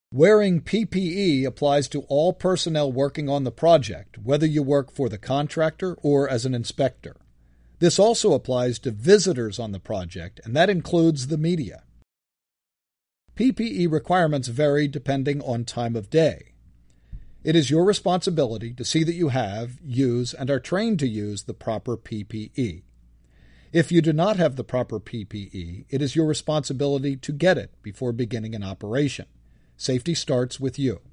Wearing PPE applies to all personnel working on the project, whether you work for the contractor or as an inspector. This also applies to visitors on the project, and that includes the media. PPE requirements vary depending on time of day. It is your responsibility to see that you have, use, and are trained to use the proper PPE. If you do not have the proper PPE, it is your responsibility to get it before beginning an operation. Safety starts with you.